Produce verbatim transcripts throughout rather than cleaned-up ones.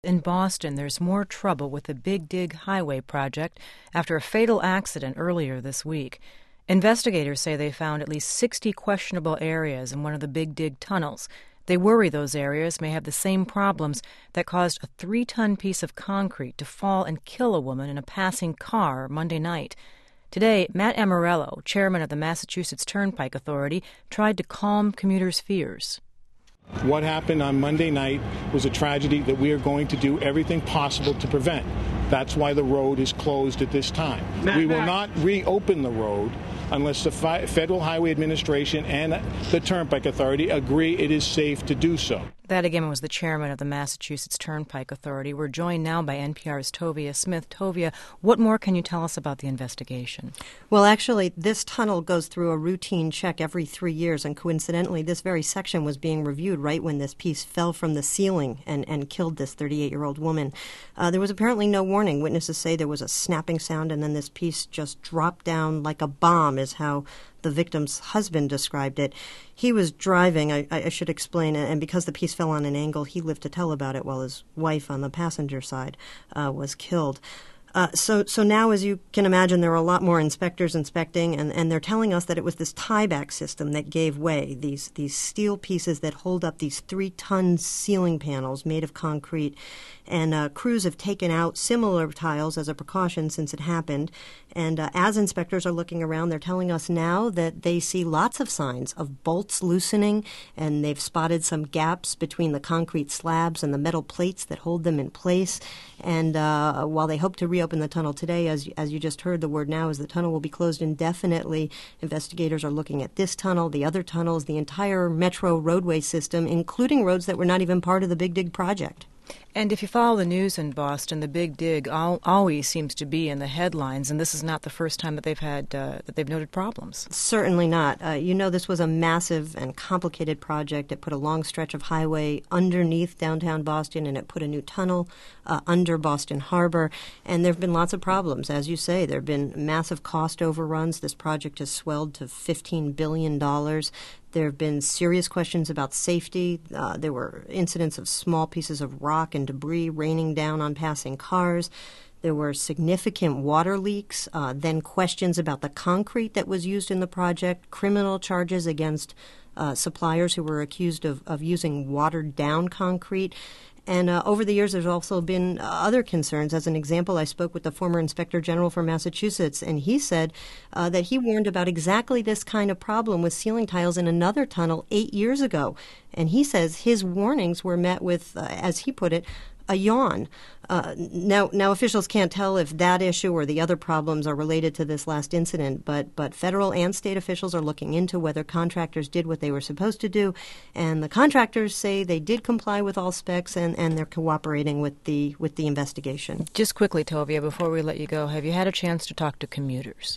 In Boston, there's more trouble with the Big Dig Highway project after a fatal accident earlier this week. Investigators say they found at least sixty questionable areas in one of the Big Dig tunnels. They worry those areas may have the same problems that caused a three-ton piece of concrete to fall and kill a woman in a passing car Monday night. Today, Matt Amorello, chairman of the Massachusetts Turnpike Authority, tried to calm commuters' fears. What happened on Monday night was a tragedy that we are going to do everything possible to prevent. That's why the road is closed at this time. Matt, we will Matt. not reopen the road unless the Fi- Federal Highway Administration and the Turnpike Authority agree it is safe to do so. That again was the chairman of the Massachusetts Turnpike Authority. We're joined now by N P R's Tovia Smith. Tovia, what more can you tell us about the investigation? Well, actually, this tunnel goes through a routine check every three years, and coincidentally, this very section was being reviewed right when this piece fell from the ceiling and, and killed this thirty-eight-year-old woman. Uh, there was apparently no warning. Witnesses say there was a snapping sound, and then this piece just dropped down like a bomb, is how the victim's husband described it. He was driving, I, I should explain, and because the piece fell on an angle, he lived to tell about it while his wife on the passenger side uh, was killed. Uh, so so now, as you can imagine, there are a lot more inspectors inspecting, and, and they're telling us that it was this tieback system that gave way, these, these steel pieces that hold up these three-ton ceiling panels made of concrete. And uh, crews have taken out similar tiles as a precaution since it happened. And uh, as inspectors are looking around, they're telling us now that they see lots of signs of bolts loosening, and they've spotted some gaps between the concrete slabs and the metal plates that hold them in place. And uh, while they hope to reopen the tunnel today, as, as you just heard, the word now is the tunnel will be closed indefinitely. Investigators are looking at this tunnel, the other tunnels, the entire metro roadway system, including roads that were not even part of the Big Dig project. And if you follow the news in Boston, the Big Dig al- always seems to be in the headlines, and this is not the first time that they've had uh, that they've noted problems. Certainly not. Uh, you know, this was a massive and complicated project. It put a long stretch of highway underneath downtown Boston, and it put a new tunnel uh, under Boston Harbor. And there have been lots of problems, as you say. There have been massive cost overruns. This project has swelled to fifteen billion dollars. There have been serious questions about safety. Uh, there were incidents of small pieces of rock and debris raining down on passing cars. There were significant water leaks, uh, then questions about the concrete that was used in the project, criminal charges against uh, suppliers who were accused of, of using watered-down concrete. And uh, over the years, there's also been uh, other concerns. As an example, I spoke with the former Inspector General for Massachusetts, and he said uh, that he warned about exactly this kind of problem with ceiling tiles in another tunnel eight years ago. And he says his warnings were met with, uh, as he put it, a yawn. Uh, now, now officials can't tell if that issue or the other problems are related to this last incident, but but federal and state officials are looking into whether contractors did what they were supposed to do, and the contractors say they did comply with all specs and, and they're cooperating with the with the investigation. Just quickly, Tovia, before we let you go, have you had a chance to talk to commuters?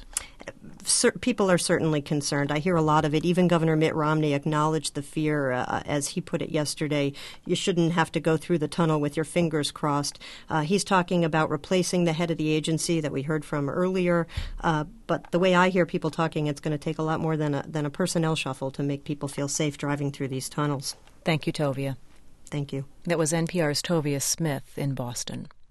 People are certainly concerned. I hear a lot of it. Even Governor Mitt Romney acknowledged the fear, uh, as he put it yesterday. You shouldn't have to go through the tunnel with your fingers crossed. Uh, he's talking about replacing the head of the agency that we heard from earlier. Uh, but the way I hear people talking, it's going to take a lot more than a, than a personnel shuffle to make people feel safe driving through these tunnels. Thank you, Tovia. Thank you. That was N P R's Tovia Smith in Boston.